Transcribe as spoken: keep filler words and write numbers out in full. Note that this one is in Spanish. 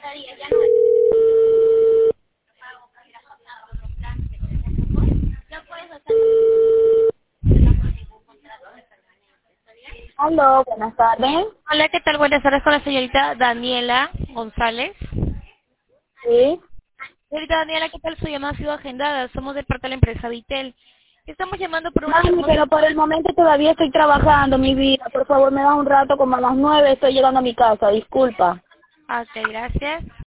Aló, buenas tardes. Hola, ¿qué tal? Buenas tardes con la señorita Daniela González. Sí. Señorita Daniela, ¿qué tal? Su llamada ha sido agendada. Somos de parte de la empresa Vitel. Estamos llamando por una Mami, promoción. pero por el momento todavía estoy trabajando, mi vida. Por favor, me das un rato, como a las nueve estoy llegando a mi casa. Disculpa. Ok, gracias.